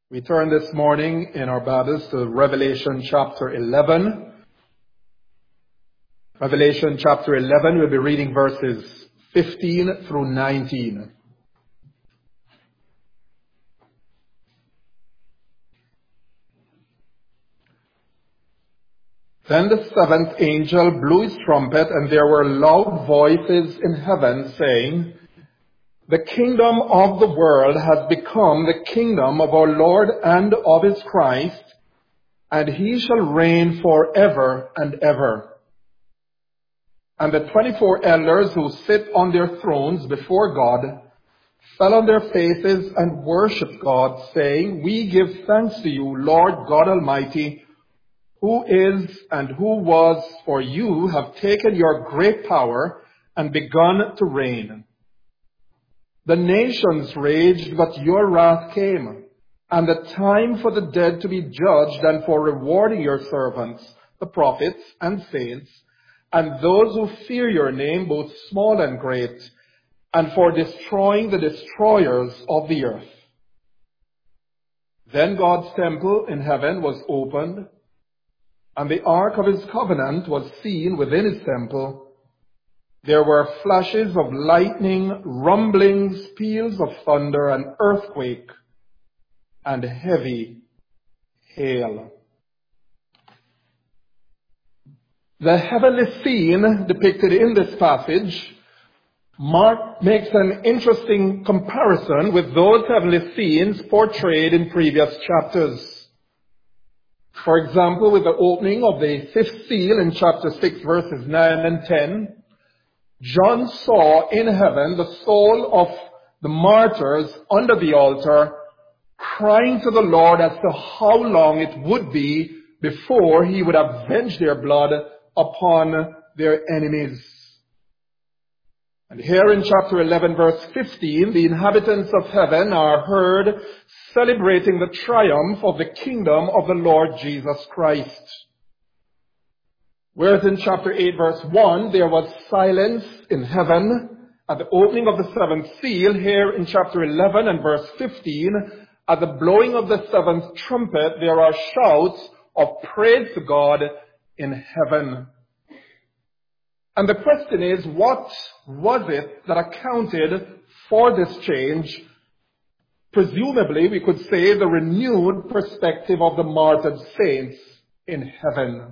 We turn this morning in our Bibles to Revelation chapter 11. Revelation chapter 11, we'll be reading verses 15 through 19. Then the seventh angel blew his trumpet, and there were loud voices in heaven saying, "The kingdom of the world has become the kingdom of our Lord and of his Christ, and he shall reign forever and ever." And the 24 elders who sit on their thrones before God fell on their faces and worshipped God, saying, "We give thanks to you, Lord God Almighty, who is and who was, for you have taken your great power and begun to reign. The nations raged, but your wrath came, and the time for the dead to be judged, and for rewarding your servants, the prophets and saints, and those who fear your name, both small and great, and for destroying the destroyers of the earth." Then God's temple in heaven was opened, and the ark of his covenant was seen within his temple. There were flashes of lightning, rumblings, peals of thunder, an earthquake, and heavy hail. The heavenly scene depicted in this passage makes an interesting comparison with those heavenly scenes portrayed in previous chapters. For example, with the opening of the fifth seal in chapter 6, verses 9 and 10, John saw in heaven the soul of the martyrs under the altar crying to the Lord as to how long it would be before he would avenge their blood upon their enemies. And here in chapter 11, verse 15, the inhabitants of heaven are heard celebrating the triumph of the kingdom of the Lord Jesus Christ. Whereas in chapter 8, verse 1, there was silence in heaven at the opening of the seventh seal, here in chapter 11 and verse 15, at the blowing of the seventh trumpet, there are shouts of praise to God in heaven. And the question is, what was it that accounted for this change? Presumably, we could say the renewed perspective of the martyred saints in heaven.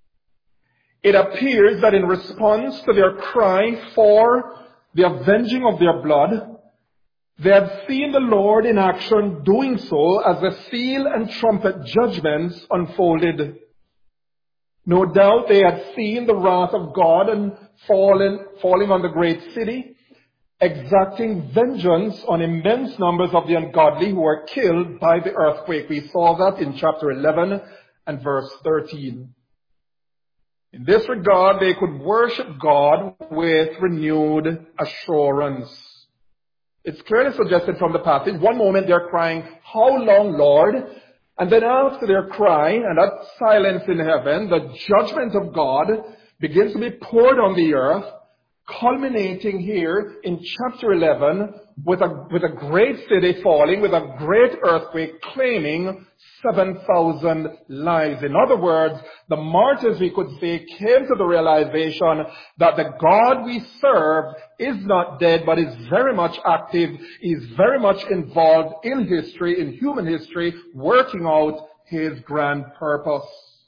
It appears that in response to their cry for the avenging of their blood, they had seen the Lord in action doing so as the seal and trumpet judgments unfolded. No doubt they had seen the wrath of God and falling on the great city, exacting vengeance on immense numbers of the ungodly who were killed by the earthquake. We saw that in chapter 11 and verse 13. In this regard, they could worship God with renewed assurance. It's clearly suggested from the passage. One moment they're crying, "How long, Lord?" And then after their cry and that silence in heaven, the judgment of God begins to be poured on the earth, culminating here in chapter 11 with a great city falling, with a great earthquake claiming 7,000 lives. In other words, the martyrs, we could say, came to the realization that the God we serve is not dead, but is very much active, is very much involved in history, in human history, working out his grand purpose.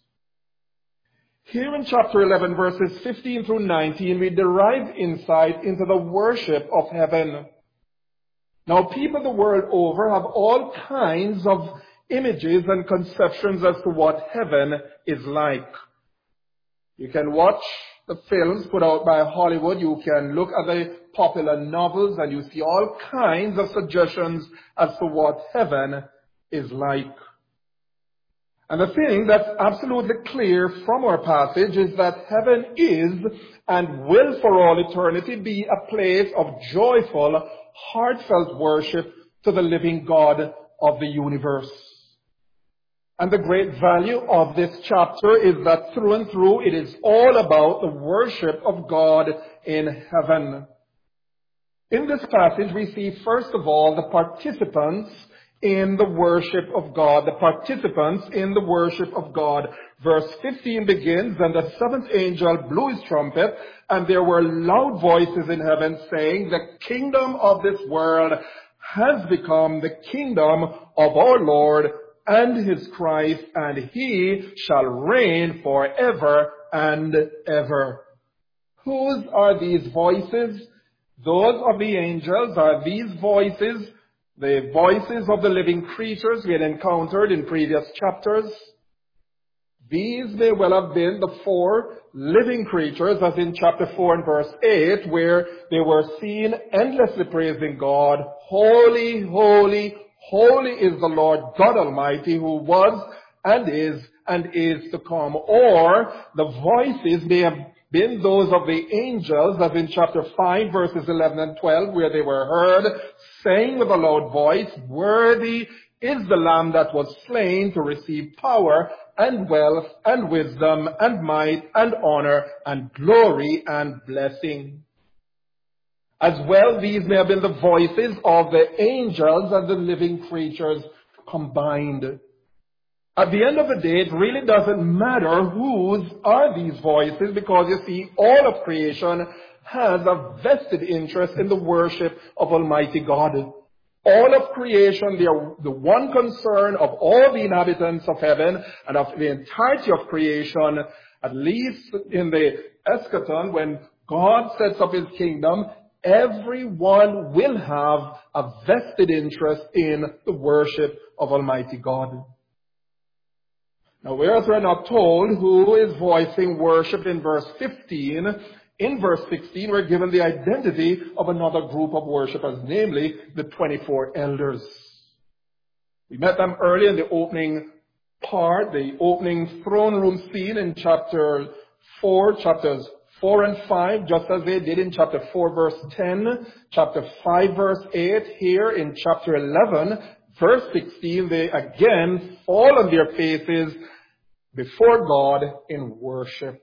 Here in chapter 11, verses 15 through 19, we derive insight into the worship of heaven. Now, people the world over have all kinds of images and conceptions as to what heaven is like. You can watch the films put out by Hollywood. You can look at the popular novels, and you see all kinds of suggestions as to what heaven is like. And the thing that's absolutely clear from our passage is that heaven is and will for all eternity be a place of joyful, heartfelt worship to the living God of the universe. And the great value of this chapter is that through and through it is all about the worship of God in heaven. In this passage we see first of all the participants in the worship of God, the participants in the worship of God. Verse 15 begins, and the seventh angel blew his trumpet, and there were loud voices in heaven saying, the kingdom of this world has become the kingdom of our Lord and his Christ, and he shall reign forever and ever. Whose are these voices? Those of the angels. Are these voices the voices of the living creatures we had encountered in previous chapters? These may well have been the four living creatures, as in chapter 4 and verse 8, where they were seen endlessly praising God. Holy, holy, holy is the Lord God Almighty, who was and is to come. Or the voices may have been those of the angels, as in chapter 5, verses 11 and 12, where they were heard saying with a loud voice, worthy is the Lamb that was slain to receive power and wealth and wisdom and might and honor and glory and blessing. As well, these may have been the voices of the angels and the living creatures combined. At the end of the day, it really doesn't matter whose are these voices, because you see, all of creation has a vested interest in the worship of Almighty God. All of creation, the one concern of all the inhabitants of heaven and of the entirety of creation, at least in the eschaton, when God sets up his kingdom, everyone will have a vested interest in the worship of Almighty God. Now, whereas we're not told who is voicing worship in verse 15, in verse 16 we're given the identity of another group of worshipers, namely the 24 elders. We met them earlier in the opening part, the opening throne room scene in chapters 4 and 5, just as they did in chapter 4 verse 10, chapter 5 verse 8, here in chapter 11 verse 16, they again fall on their faces before God in worship.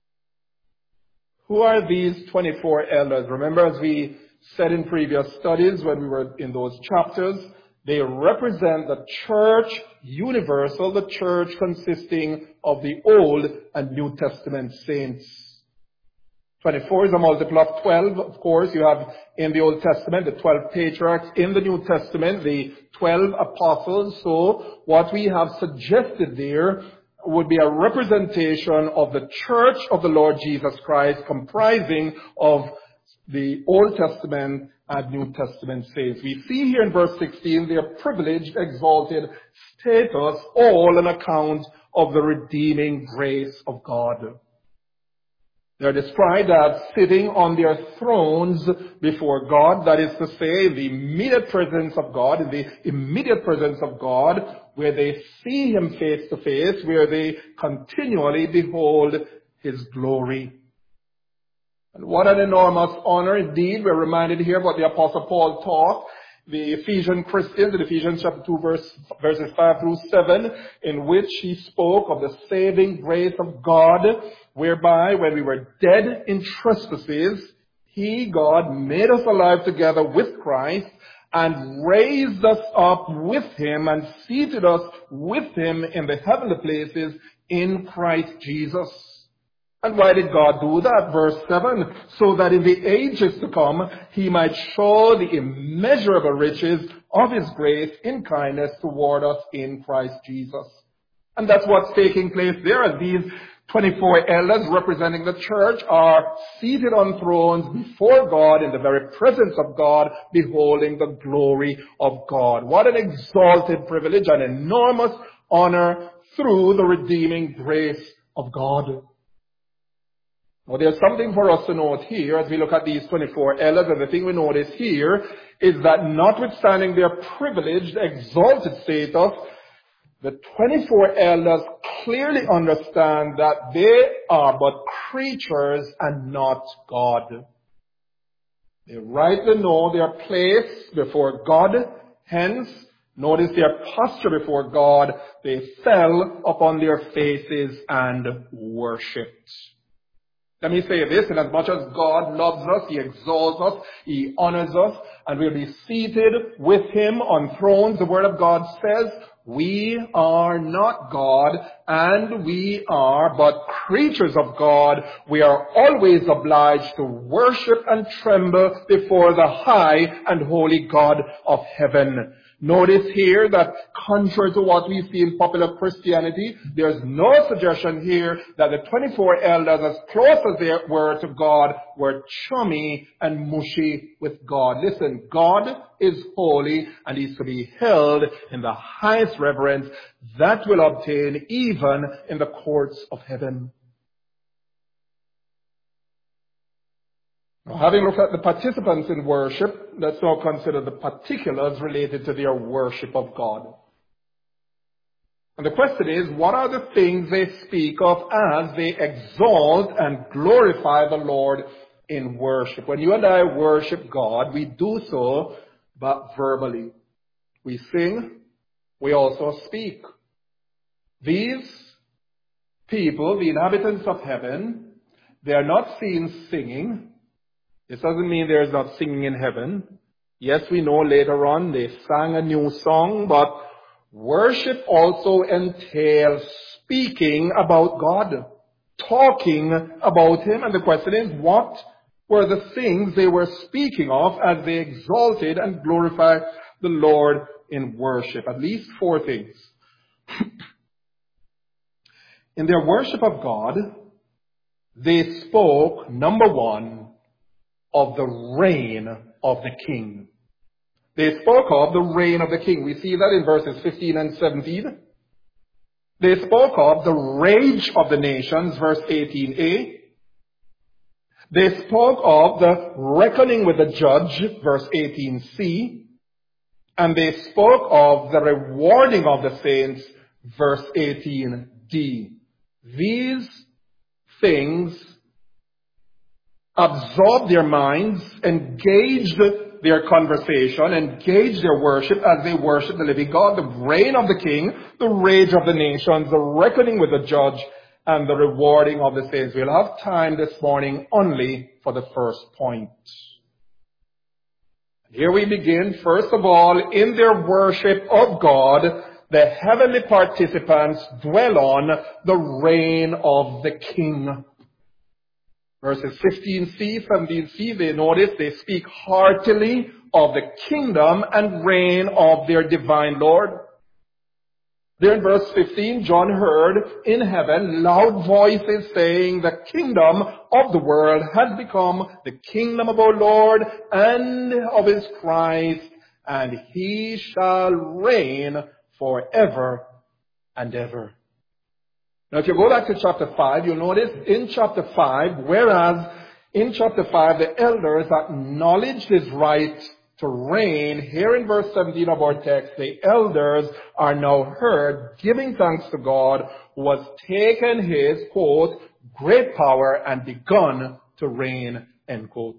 Who are these 24 elders? Remember, as we said in previous studies when we were in those chapters, they represent the church universal, the church consisting of the Old and New Testament saints. 24 is a multiple of 12. Of course, you have in the Old Testament the 12 patriarchs, in the New Testament the 12 apostles. So what we have suggested there would be a representation of the church of the Lord Jesus Christ, comprising of the Old Testament and New Testament saints. We see here in verse 16 their privileged, exalted status, all on account of the redeeming grace of God. They're described as sitting on their thrones before God, that is to say, in the immediate presence of God, where they see him face to face, where they continually behold his glory. And what an enormous honor indeed. We're reminded here what the Apostle Paul taught the Ephesian Christians in Ephesians chapter 2 verses 5 through 7, in which he spoke of the saving grace of God, whereby when we were dead in trespasses, he, God, made us alive together with Christ and raised us up with him and seated us with him in the heavenly places in Christ Jesus. And why did God do that? Verse 7, so that in the ages to come, he might show the immeasurable riches of his grace in kindness toward us in Christ Jesus. And that's what's taking place there, as these 24 elders representing the church are seated on thrones before God in the very presence of God, beholding the glory of God. What an exalted privilege, an enormous honor through the redeeming grace of God. Well, there's something for us to note here as we look at these 24 elders, and the thing we notice here is that notwithstanding their privileged, exalted status, the 24 elders clearly understand that they are but creatures and not God. They rightly know their place before God, hence, notice their posture before God. They fell upon their faces and worshipped. Let me say this, in as much as God loves us, He exalts us, He honors us, and we'll be seated with Him on thrones. The Word of God says, we are not God, and we are but creatures of God. We are always obliged to worship and tremble before the high and holy God of heaven. Notice here that contrary to what we see in popular Christianity, there's no suggestion here that the 24 elders, as close as they were to God, were chummy and mushy with God. Listen, God is holy and He's to be held in the highest reverence that will obtain even in the courts of heaven. Now, having looked at the participants in worship, let's now consider the particulars related to their worship of God. And the question is, what are the things they speak of as they exalt and glorify the Lord in worship? When you and I worship God, we do so but verbally. We sing, we also speak. These people, the inhabitants of heaven, they are not seen singing. This doesn't mean there is not singing in heaven. Yes, we know later on they sang a new song, but worship also entails speaking about God, talking about Him. And the question is, what were the things they were speaking of as they exalted and glorified the Lord in worship? At least 4 things. In their worship of God, they spoke, number 1, of the reign of the King. They spoke of the reign of the King. We see that in verses 15 and 17. They spoke of the rage of the nations, verse 18a. They spoke of the reckoning with the judge, verse 18c. And they spoke of the rewarding of the saints, verse 18d. These things absorbed their minds, engaged their conversation, engaged their worship as they worshiped the living God, the reign of the King, the rage of the nations, the reckoning with the judge, and the rewarding of the saints. We'll have time this morning only for the first point. Here we begin, first of all, in their worship of God, the heavenly participants dwell on the reign of the King. Verses 15c, 17c, they notice they speak heartily of the kingdom and reign of their divine Lord. There in verse 15, John heard in heaven loud voices saying, the kingdom of the world has become the kingdom of our Lord and of His Christ, and He shall reign forever and ever. Now, if you go back to chapter 5, you'll notice in chapter 5, whereas in chapter 5 the elders acknowledged His right to reign, here in verse 17 of our text, the elders are now heard giving thanks to God who has taken His, quote, great power and begun to reign, end quote.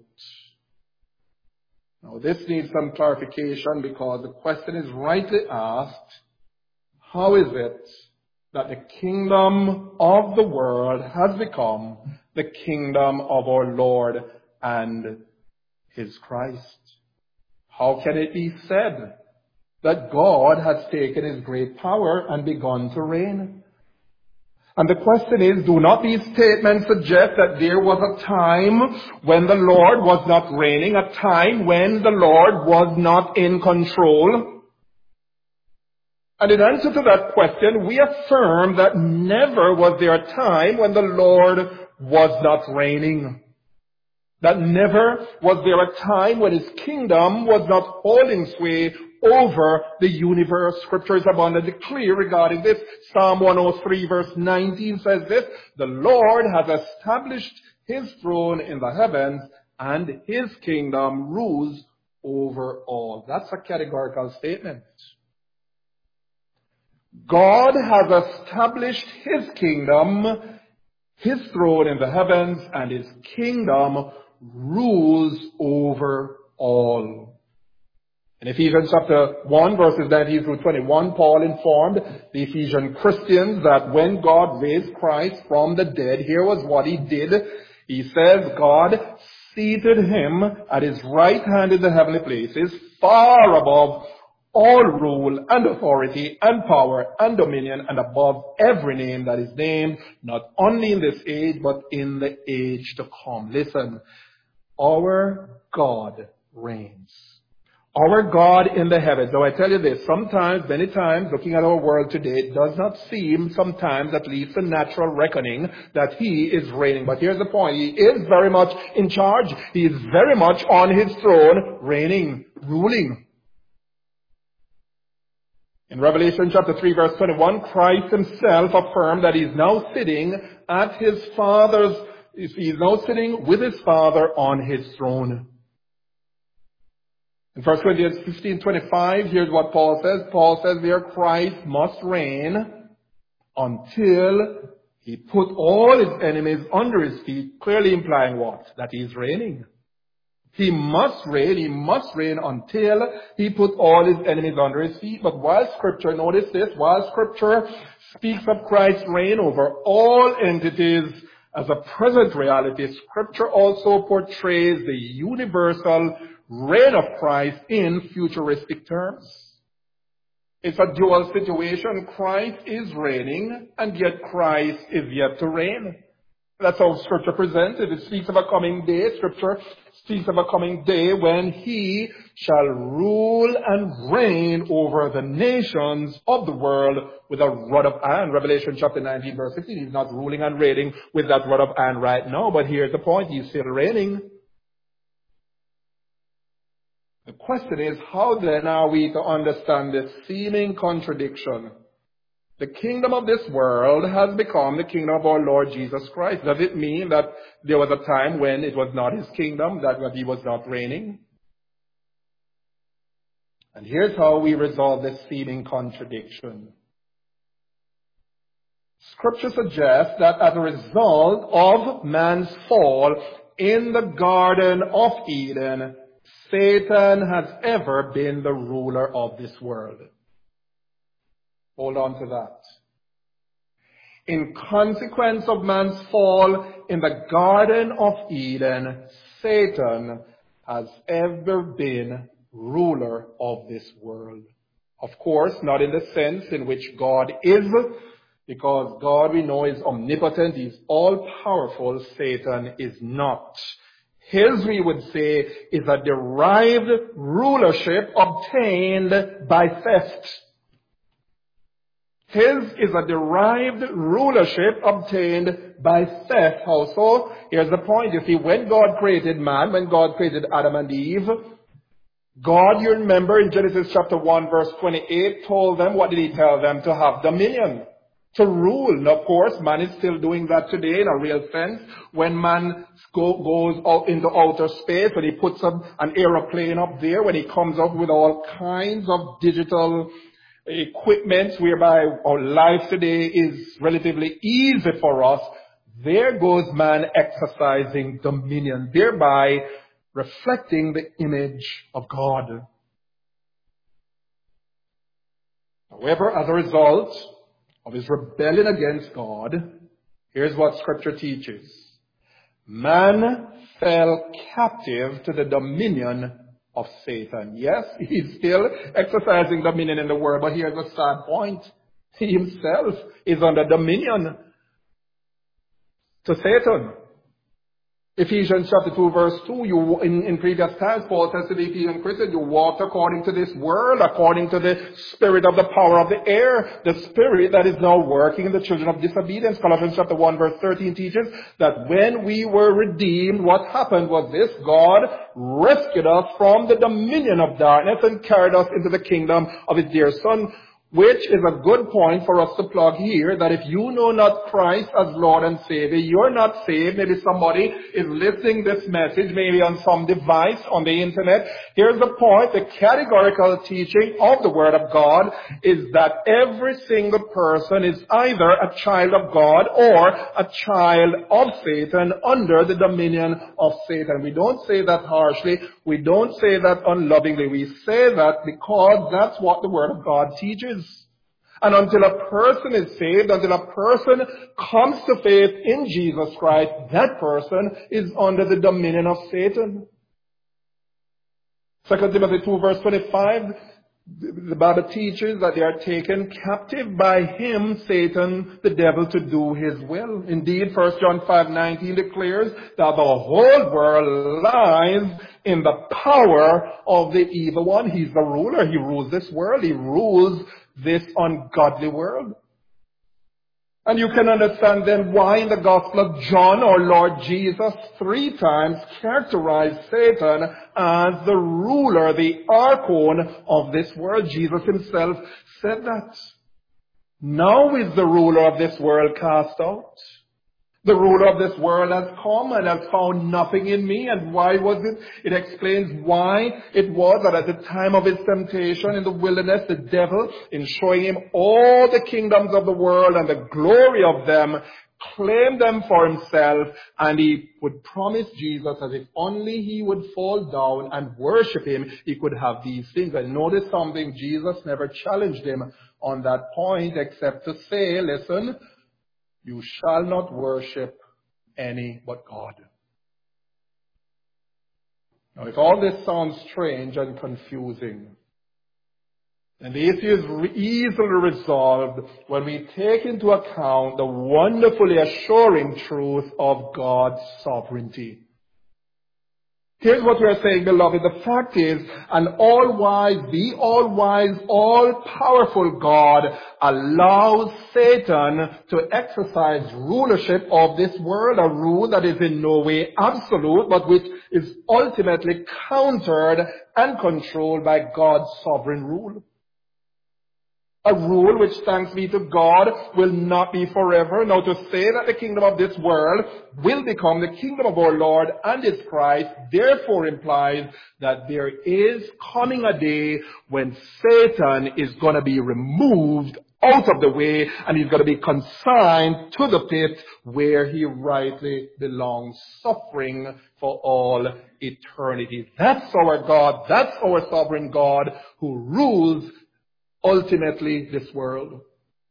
Now, this needs some clarification because the question is rightly asked, how is it that the kingdom of the world has become the kingdom of our Lord and His Christ? How can it be said that God has taken His great power and begun to reign? And the question is, do not these statements suggest that there was a time when the Lord was not reigning, a time when the Lord was not in control? And in answer to that question, we affirm that never was there a time when the Lord was not reigning. That never was there a time when His kingdom was not holding sway over the universe. Scripture is abundantly clear regarding this. Psalm 103 verse 19 says this, the Lord has established His throne in the heavens and His kingdom rules over all. That's a categorical statement. God has established His kingdom, His throne in the heavens, and His kingdom rules over all. In Ephesians chapter 1, verses 19 through 21, Paul informed the Ephesian Christians that when God raised Christ from the dead, here was what He did. He says God seated him at his right hand in the heavenly places, far above all rule and authority and power and dominion, and above every name that is named, not only in this age, but in the age to come. Listen, our God reigns. Our God in the heavens. Now I tell you this, sometimes, many times, looking at our world today, it does not seem, sometimes, at least a natural reckoning, that He is reigning. But here's the point. He is very much in charge. He is very much on His throne, reigning, ruling. In Revelation chapter 3 verse 21, Christ Himself affirmed that He's now sitting at His Father's, He's now sitting with His Father on His throne. In 1 Corinthians 15:25, here's what Paul says. Paul says there, Christ must reign until He put all His enemies under His feet, clearly implying what? That He is reigning. He must reign until He put all His enemies under His feet. But while Scripture, notice this, while Scripture speaks of Christ's reign over all entities as a present reality, Scripture also portrays the universal reign of Christ in futuristic terms. It's a dual situation. Christ is reigning, and yet Christ is yet to reign. That's how Scripture presents it. It speaks of a coming day. Scripture speaks of a coming day when He shall rule and reign over the nations of the world with a rod of iron. Revelation chapter 19 verse 15. He's not ruling and reigning with that rod of iron right now, but here's the point. He's still reigning. The question is, how then are we to understand this seeming contradiction? The kingdom of this world has become the kingdom of our Lord Jesus Christ. Does it mean that there was a time when it was not His kingdom, that He was not reigning? And here's how we resolve this seeming contradiction. Scripture suggests that as a result of man's fall in the Garden of Eden, Satan has ever been the ruler of this world. Hold on to that. In consequence of man's fall in the Garden of Eden, Satan has ever been ruler of this world. Of course, not in the sense in which God is, because God, we know, is omnipotent, He's all-powerful. Satan is not. His, we would say, is a derived rulership obtained by theft. His is a derived rulership obtained by theft. How so? Here's the point. You see, when God created man, when God created Adam and Eve, God, you remember in Genesis chapter 1 verse 28, told them, what did He tell them? To have dominion, to rule. Now, of course, man is still doing that today in a real sense. When man goes out into outer space, when he puts up an aeroplane up there, when he comes up with all kinds of digital equipment whereby our life today is relatively easy for us, there goes man exercising dominion, thereby reflecting the image of God. However, as a result of his rebellion against God, here's what Scripture teaches. Man fell captive to the dominion of Satan. Yes, he's still exercising dominion in the world, but here's the sad point. He himself is under dominion to Satan. Ephesians chapter 2 verse 2, in previous times, Paul says to the Ephesian Christians, you walked according to this world, according to the spirit of the power of the air, the spirit that is now working in the children of disobedience. Colossians chapter 1 verse 13 teaches that when we were redeemed, what happened was this: God rescued us from the dominion of darkness and carried us into the kingdom of His dear Son. Which is a good point for us to plug here, that if you know not Christ as Lord and Savior, you're not saved. Maybe somebody is listening this message, maybe on some device on the internet. Here's the point. The categorical teaching of the Word of God is that every single person is either a child of God or a child of Satan, under the dominion of Satan. We don't say that harshly. We don't say that unlovingly. We say that because that's what the Word of God teaches. And until a person is saved, until a person comes to faith in Jesus Christ, that person is under the dominion of Satan. 2 Timothy 2 verse 25, the Bible teaches that they are taken captive by him, Satan, the devil, to do his will. Indeed, 1 John 5:19 declares that the whole world lies in the power of the evil one. He's the ruler. He rules this world. He rules this ungodly world. And you can understand then why in the Gospel of John our Lord Jesus 3 times characterized Satan as the ruler, the archon of this world. Jesus himself said that. Now is the ruler of this world cast out. The ruler of this world has come and has found nothing in me. And why was it? It explains why it was that at the time of his temptation in the wilderness, the devil, in showing him all the kingdoms of the world and the glory of them, claimed them for himself, and he would promise Jesus that if only he would fall down and worship him, he could have these things. And notice something, Jesus never challenged him on that point except to say, listen, you shall not worship any but God. Now, if all this sounds strange and confusing, then the issue is easily resolved when we take into account the wonderfully assuring truth of God's sovereignty. Here's what we are saying, beloved. The fact is, the all-wise, all-powerful God allows Satan to exercise rulership of this world, a rule that is in no way absolute, but which is ultimately countered and controlled by God's sovereign rule. A rule which, thanks be to God, will not be forever. Now, to say that the kingdom of this world will become the kingdom of our Lord and His Christ, therefore implies that there is coming a day when Satan is going to be removed out of the way and he's going to be consigned to the pit where he rightly belongs, suffering for all eternity. That's our God. That's our sovereign God who rules ultimately this world.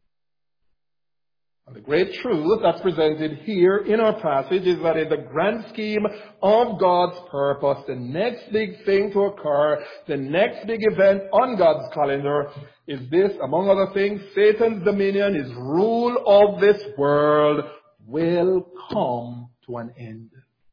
And the great truth that's presented here in our passage is that in the grand scheme of God's purpose, the next big thing to occur, the next big event on God's calendar is this, among other things, Satan's dominion, his rule of this world will come to an end.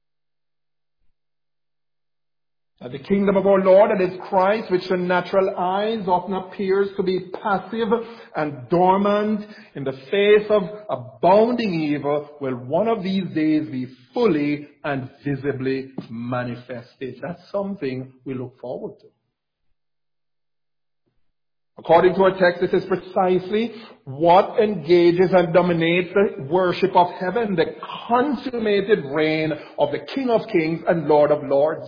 The kingdom of our Lord and His Christ, which to natural eyes often appears to be passive and dormant in the face of abounding evil, will one of these days be fully and visibly manifested. That's something we look forward to. According to our text, this is precisely what engages and dominates the worship of heaven, the consummated reign of the King of Kings and Lord of Lords.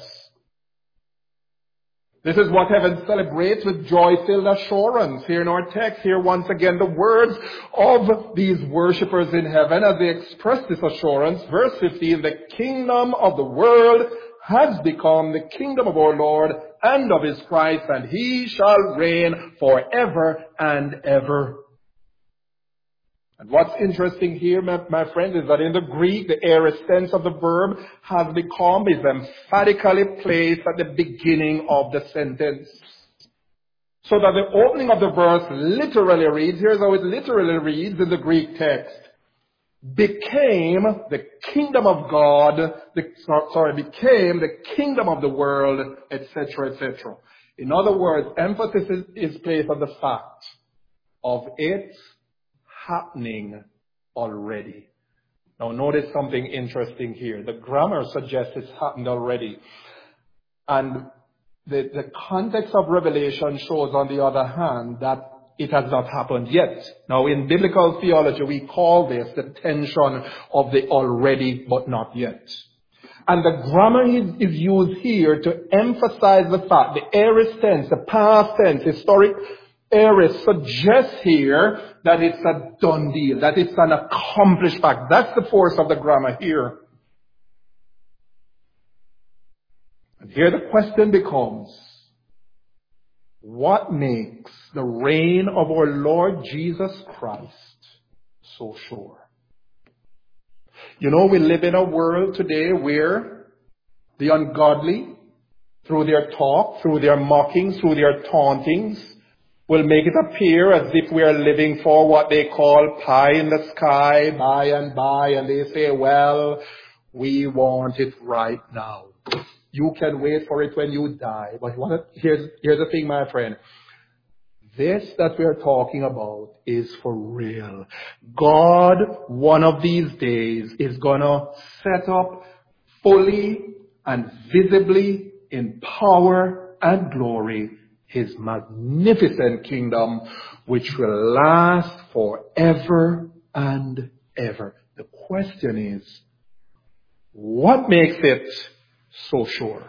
This is what heaven celebrates with joy-filled assurance. Here in our text, here once again the words of these worshippers in heaven as they express this assurance. Verse 15, the kingdom of the world has become the kingdom of our Lord and of His Christ, and He shall reign forever and ever. And what's interesting here, my friend, is that in the Greek, the aorist tense of the verb has become, is emphatically placed at the beginning of the sentence. So that the opening of the verse literally reads, here's how it literally reads in the Greek text, became the kingdom of God, became the kingdom of the world, etc., etc. In other words, emphasis is placed on the fact of its happening already. Now notice something interesting here. The grammar suggests it's happened already. And the context of Revelation shows, on the other hand, that it has not happened yet. Now in biblical theology, we call this the tension of the already but not yet. And the grammar is used here to emphasize the fact, the aorist tense, the past tense, historic aorist suggests here that it's a done deal, that it's an accomplished fact. That's the force of the grammar here. And here the question becomes, What makes the reign of our Lord Jesus Christ so sure? You know, we live in a world today where the ungodly, through their talk, through their mockings, through their tauntings, will make it appear as if we are living for what they call pie in the sky, by and by, and they say, well, we want it right now. You can wait for it when you die. But here's the thing, my friend. This that we are talking about is for real. God, one of these days, is gonna set up fully and visibly in power and glory His magnificent kingdom, which will last forever and ever. The question is, what makes it so sure?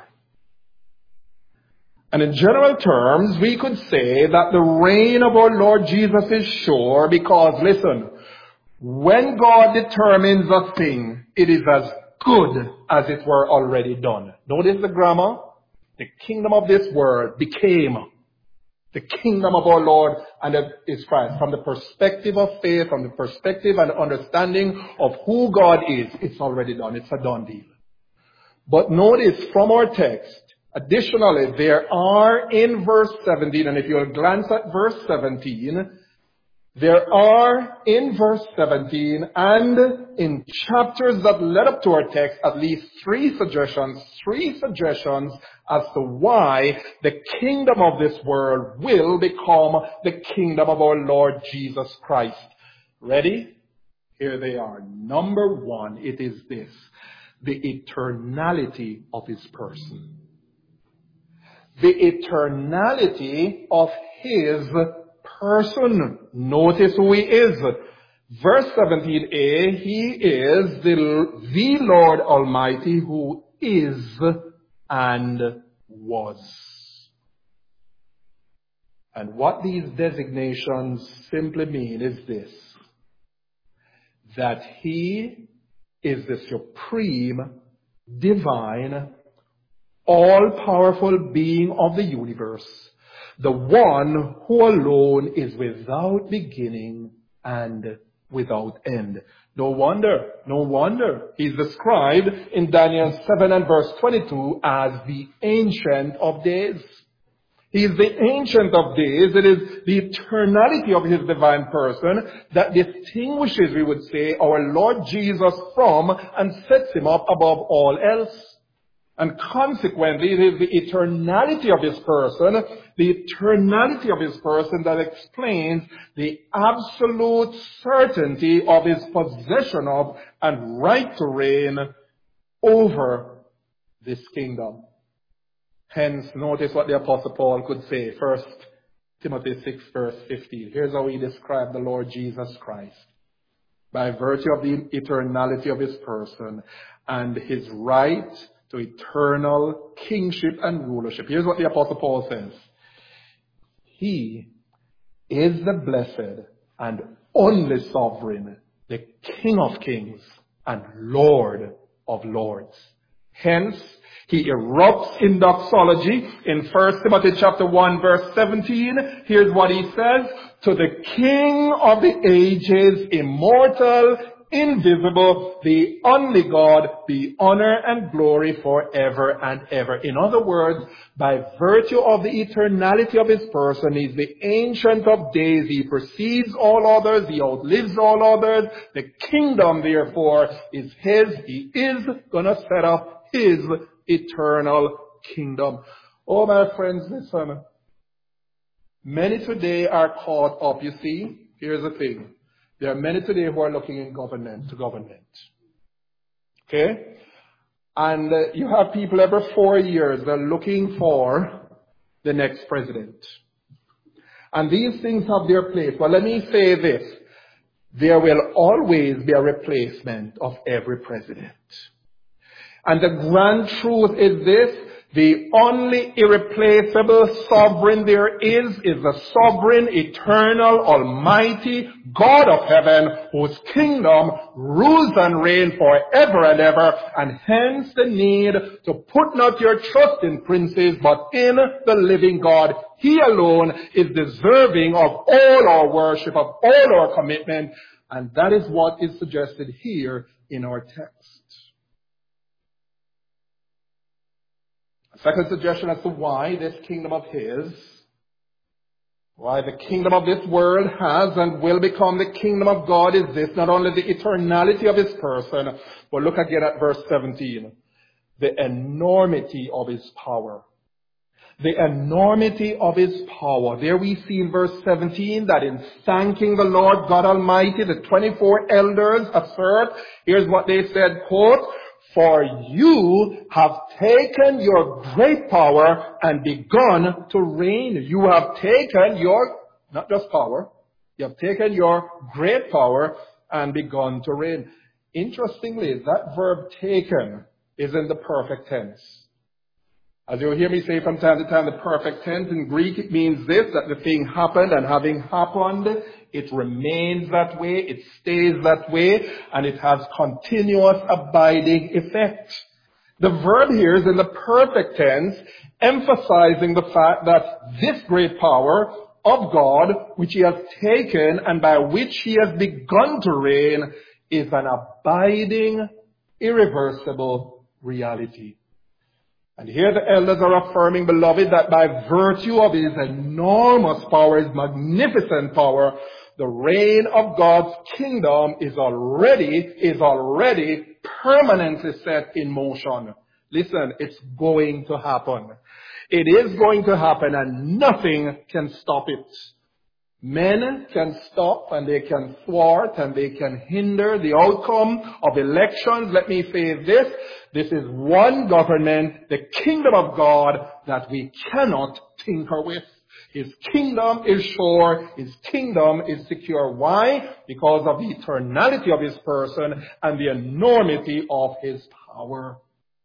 And in general terms, we could say that the reign of our Lord Jesus is sure because, listen, when God determines a thing, it is as good as it were already done. Notice the grammar. The kingdom of this world became the kingdom of our Lord and of His Christ. From the perspective of faith, from the perspective and understanding of who God is, it's already done. It's a done deal. But notice from our text, additionally, there are in verse 17, and if you'll glance at verse 17, there are in verse 17 and in chapters that led up to our text at least three suggestions as to why the kingdom of this world will become the kingdom of our Lord Jesus Christ. Ready? Here they are. Number one, it is this: the eternality of His person. The eternality of His person. Notice who He is. Verse 17a, He is the Lord Almighty who is and was. And what these designations simply mean is this: that He is the supreme, divine, all-powerful being of the universe, the one who alone is without beginning and without end. No wonder He's described in Daniel 7 and verse 22 as the Ancient of Days. He is the Ancient of Days. It is the eternality of His divine person that distinguishes, we would say, our Lord Jesus from and sets Him up above all else. And consequently, it is the eternality of His person that explains the absolute certainty of His possession of and right to reign over this kingdom. Hence, notice what the Apostle Paul could say. 1 Timothy 6 verse 15. Here's how he described the Lord Jesus Christ. By virtue of the eternality of His person and His right to eternal kingship and rulership. Here's what the Apostle Paul says. He is the blessed and only sovereign, the King of kings and Lord of lords. Hence, He erupts in doxology in 1 Timothy chapter 1 verse 17. Here's what he says: to the King of the ages, immortal, invisible, the only God, be honor and glory forever and ever. In other words, by virtue of the eternality of His person, He's the Ancient of Days. He precedes all others. He outlives all others. The kingdom, therefore, is His. He is going to set up His eternal kingdom. Oh, my friends, listen. Many today are caught up. You see, here's the thing. There are many today who are looking in government. Okay? And you have people every 4 years, they're looking for the next president. And these things have their place. But let me say this. There will always be a replacement of every president. And the grand truth is this, The only irreplaceable sovereign there is the sovereign, eternal, almighty God of heaven, whose kingdom rules and reigns forever and ever, and hence the need to put not your trust in princes, but in the living God. He alone is deserving of all our worship, of all our commitment, and that is what is suggested here in our text. Second suggestion as to why this kingdom of his, why the kingdom of this world has and will become the kingdom of God is this: not only the eternality of his person, but look again at verse 17. The enormity of his power. The enormity of his power. There we see in verse 17 that in thanking the Lord God Almighty, the 24 elders assert, here's what they said, quote, "For you have taken your great power and begun to reign." You have taken your, not just power, you have taken your great power and begun to reign. Interestingly, that verb taken is in the perfect tense. As you'll hear me say from time to time, the perfect tense in Greek, it means this, that the thing happened, and having happened, it remains that way, it stays that way, and it has continuous abiding effect. The verb here is in the perfect tense, emphasizing the fact that this great power of God, which he has taken and by which he has begun to reign, is an abiding, irreversible reality. And here the elders are affirming, beloved, that by virtue of his enormous power, his magnificent power, the reign of God's kingdom is already permanently set in motion. Listen, it's going to happen. It is going to happen, and nothing can stop it. Men can stop and they can thwart and they can hinder the outcome of elections. Let me say this. This is one government, the kingdom of God, that we cannot tinker with. His kingdom is sure. His kingdom is secure. Why? Because of the eternality of his person and the enormity of his power.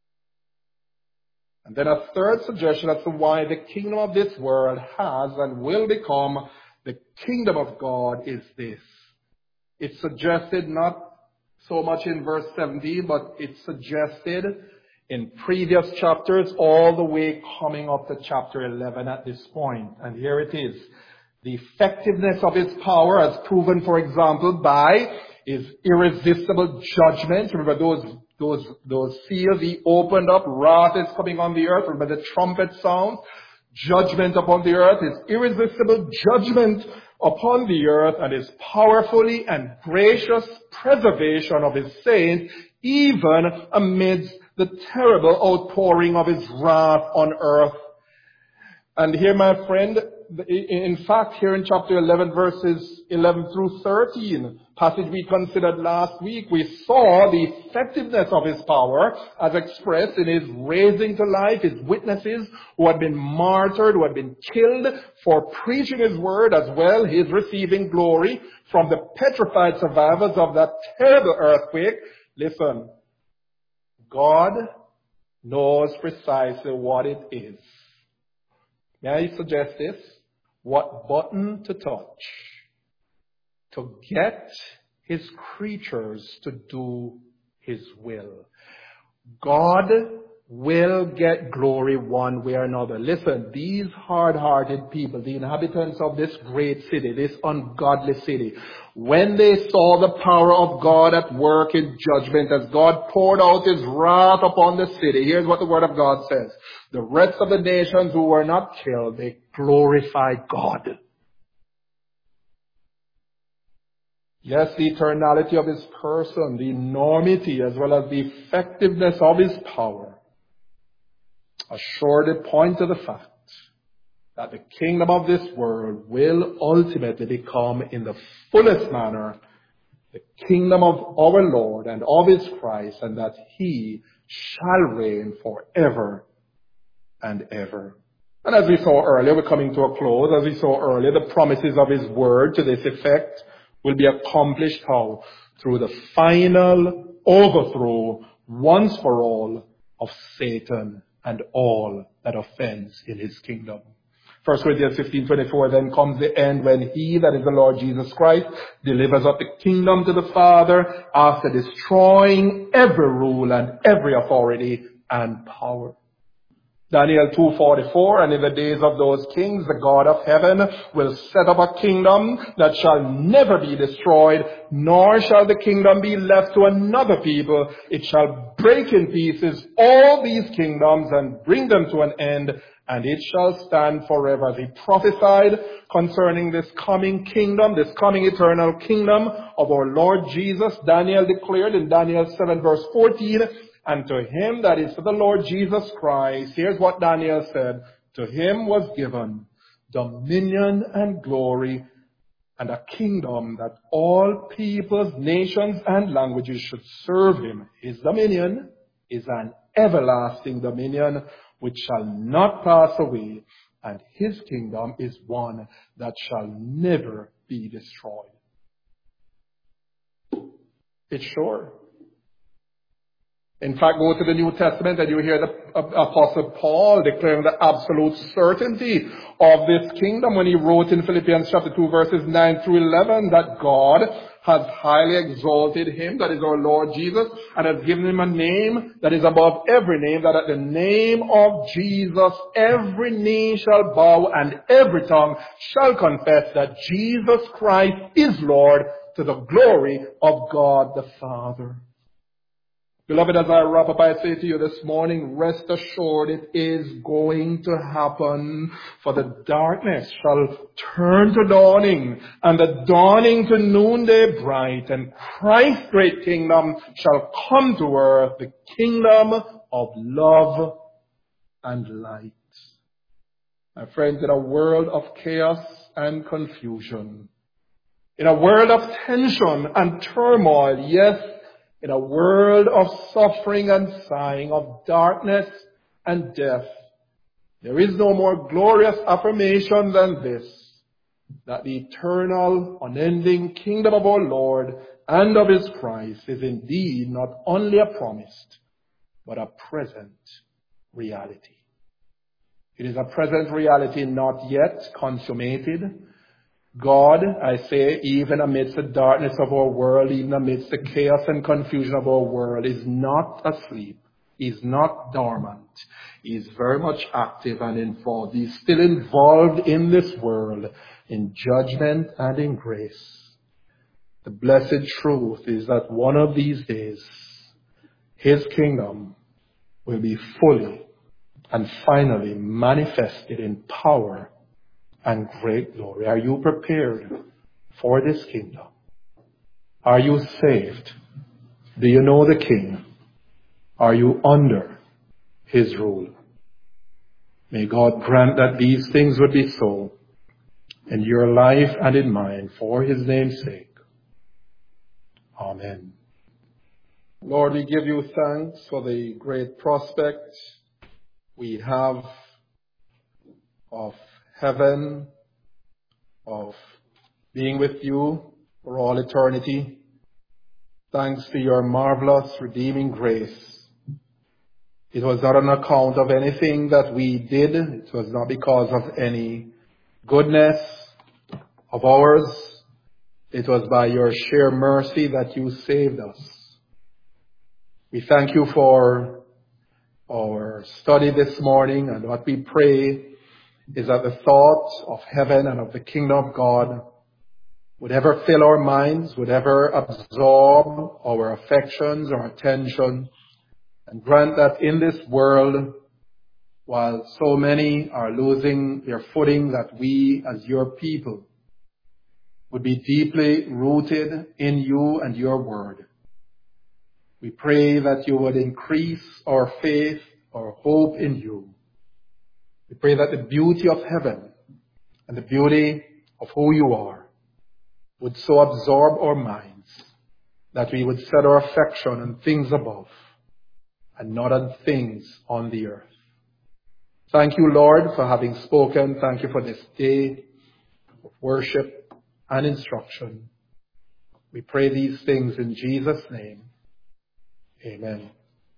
And then a third suggestion as to why the kingdom of this world has and will become the kingdom of God is this. It's suggested not so much in verse 17, but it's suggested in previous chapters all the way coming up to chapter 11 at this point. And here it is. The effectiveness of his power as proven, for example, by his irresistible judgment. Remember those seals he opened up, wrath is coming on the earth. Remember the trumpet sound? Judgment upon the earth, his irresistible judgment upon the earth, and his powerfully and gracious preservation of his saints, even amidst the terrible outpouring of his wrath on earth. And here, my friend, in fact, here in chapter 11, verses 11 through 13, passage we considered last week, we saw the effectiveness of his power as expressed in his raising to life his witnesses who had been martyred, who had been killed for preaching his word, as well his receiving glory from the petrified survivors of that terrible earthquake. Listen, God knows precisely what it is. May I suggest this? What button to touch to get his creatures to do his will. God will get glory one way or another. Listen, these hard-hearted people, the inhabitants of this great city, this ungodly city, when they saw the power of God at work in judgment as God poured out his wrath upon the city, here's what the word of God says. The rest of the nations who were not killed, they glorified God. Yes, the eternality of his person, the enormity as well as the effectiveness of his power assuredly point to the fact that the kingdom of this world will ultimately become in the fullest manner the kingdom of our Lord and of his Christ, and that he shall reign forever and ever. And as we saw earlier, we're coming to a close, as we saw earlier, the promises of his word to this effect will be accomplished how? Through the final overthrow, once for all, of Satan and all that offends in his kingdom. 1 Corinthians 15:24, then comes the end when he, that is the Lord Jesus Christ, delivers up the kingdom to the Father after destroying every rule and every authority and power. Daniel 2:44, and in the days of those kings, the God of heaven will set up a kingdom that shall never be destroyed, nor shall the kingdom be left to another people. It shall break in pieces all these kingdoms and bring them to an end, and it shall stand forever. As he prophesied concerning this coming kingdom, this coming eternal kingdom of our Lord Jesus, Daniel declared in Daniel 7 verse 14, and to him, that is to the Lord Jesus Christ, here's what Daniel said, to him was given dominion and glory and a kingdom that all peoples, nations, and languages should serve him. His dominion is an everlasting dominion which shall not pass away, and his kingdom is one that shall never be destroyed. It's sure. In fact, go to the New Testament and you hear the Apostle Paul declaring the absolute certainty of this kingdom when he wrote in Philippians chapter 2 verses 9 through 11 that God has highly exalted him, that is our Lord Jesus, and has given him a name that is above every name, that at the name of Jesus every knee shall bow and every tongue shall confess that Jesus Christ is Lord, to the glory of God the Father. Beloved, as I wrap up, I say to you this morning, rest assured it is going to happen. For the darkness shall turn to dawning, and the dawning to noonday bright, and Christ's great kingdom shall come to earth, the kingdom of love and light. My friends, in a world of chaos and confusion, in a world of tension and turmoil, yes, in a world of suffering and sighing, of darkness and death, there is no more glorious affirmation than this, that the eternal, unending kingdom of our Lord and of his Christ is indeed not only a promised, but a present reality. It is a present reality not yet consummated. God, I say, even amidst the darkness of our world, even amidst the chaos and confusion of our world, is not asleep. He's not dormant. He's very much active and involved. He's still involved in this world, in judgment and in grace. The blessed truth is that one of these days, his kingdom will be fully and finally manifested in power and great glory. Are you prepared for this kingdom? Are you saved? Do you know the King? Are you under his rule? May God grant that these things would be so in your life and in mine for his name's sake. Amen. Lord, we give you thanks for the great prospect we have of heaven, of being with you for all eternity. Thanks to your marvelous redeeming grace. It was not on account of anything that we did. It was not because of any goodness of ours. It was by your sheer mercy that you saved us. We thank you for our study this morning, and what we pray is that the thoughts of heaven and of the kingdom of God would ever fill our minds, would ever absorb our affections, our attention, and grant that in this world, while so many are losing their footing, that we as your people would be deeply rooted in you and your word. We pray that you would increase our faith, our hope in you. We pray that the beauty of heaven and the beauty of who you are would so absorb our minds that we would set our affection on things above and not on things on the earth. Thank you, Lord, for having spoken. Thank you for this day of worship and instruction. We pray these things in Jesus' name. Amen.